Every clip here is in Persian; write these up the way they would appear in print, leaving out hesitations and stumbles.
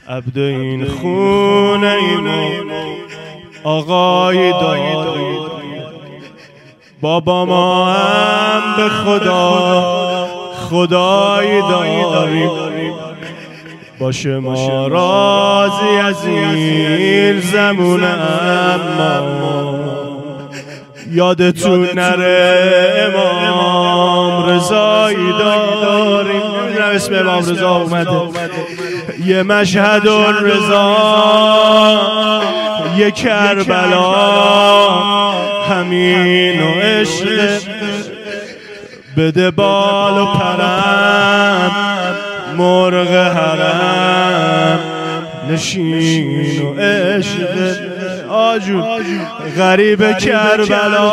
عبد این خونه ایمان آقایی داری، بابا ما هم به خدا خدایی داریم، باشه ما راضی از این زمونه، اما یادتون نره امام رضایی داریم. نمیدونم اسم امام رضا اومده، یه مشهد الرضا یه کربلا، همین و عشق بده بال و پرم، مرغ حرم نشین و عشق آجون غریب کربلا،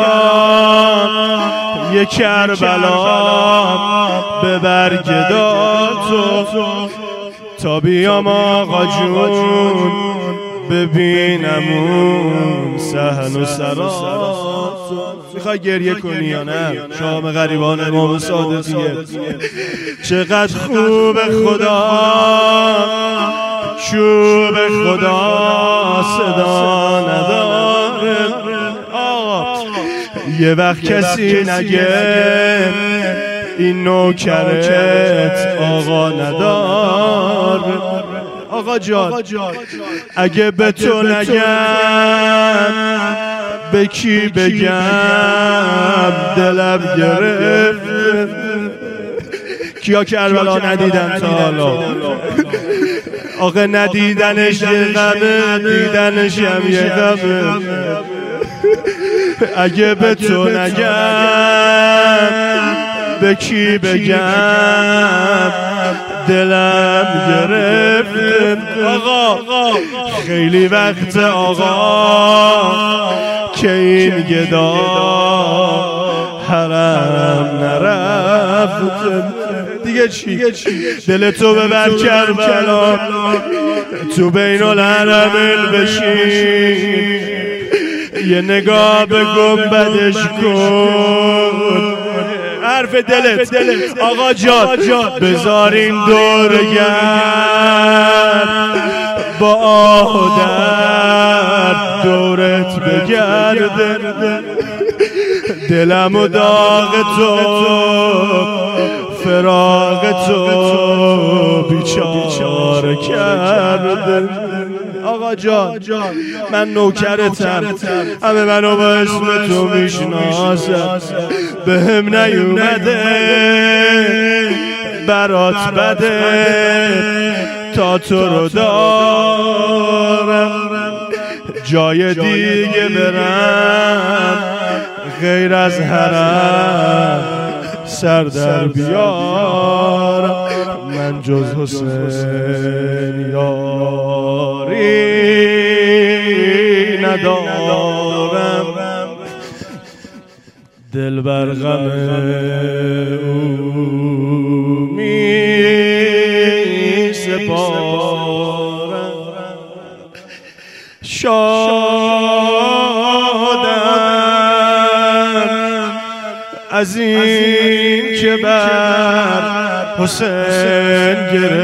یه کربلا به برگداتو تا بیام آقا جون ببینمون صحن و سراتو. میخوای گریه کنی یا نه؟ شام غریبان امام صادقیه. چقدر خوب خدا، چوب خدا صدا نداره، یه وقت کسی نگه این نوکرت آقا نداره. آقا جان اگه به تو نگم به کی بگم؟ دلم گرفت. کیا کربلا ندیدن تا حالا؟ آقا ندیدنش یه غمه، دیدنش هم یه غمه. اگه به تو نگم به کی بگم؟ دلم گرفت. آقا خیلی وقت آقا که این گدا حرم نرفت. دیگه چی؟ دلتو ببر کربلا، تو بین الحرمین بشین، یه نگاه به گنبدش کن. حرف دلت آقا جان بذار این دورگرد با آه و درد دورت بگرده، دلم و داغ تو فراق تو بیچاره کرده. آقا جان من نوکرتم، همه منو با اسم تو میشناسم، به هم نیومده برات بده تا تو رو دارم، جای دیگه برم غیر از حرم سر در بیارم، من جز حسین یاری ندارم، دل بر غم او می سپارم. شادم از این که بر حسین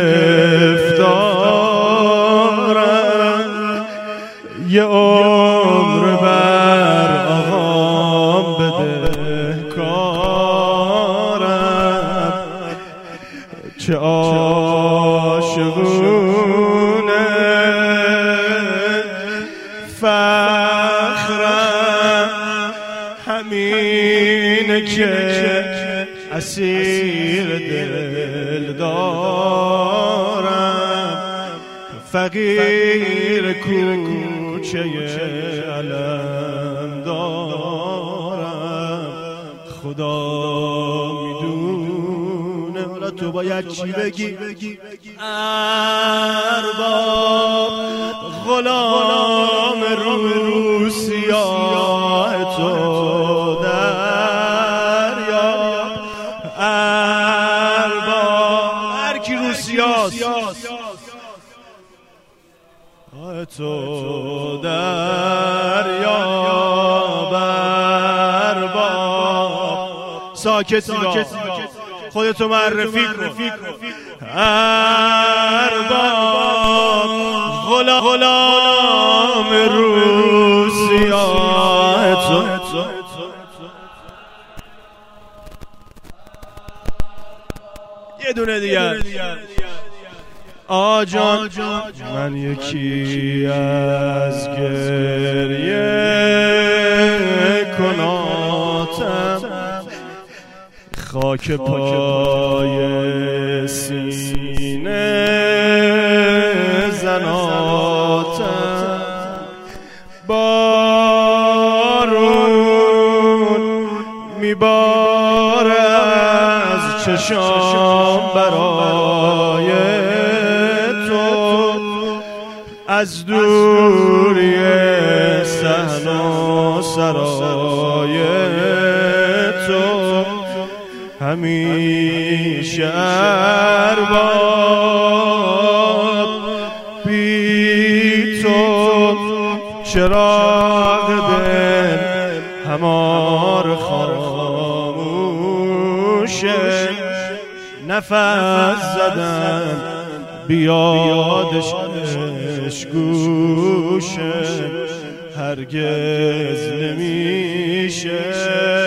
گرفتارم، یه عمر بر آقام بده کارم، چه عاشقونه فخرم، همینه که اسیر دل دارم، فقیر کوچه علم دارم، خدا میدونه. حالا تو باید چی بگی؟ ارباب غلام روسیاه تو تو دریا برباب. ساکت نگاه، خودتو معرفی کن. ارباب غلام روسیاه تو. یه دونه دیگر آجان من یکی از گریه کناتم، خاک پای سینه زناتم، بارون میباره از چشام برای تو، از دوری صحن و سرای تو، همیشه ارباب بی تو، چراغ دل همار خاموشه، نفس زدن بیادش گوشه، هرگز نمیشه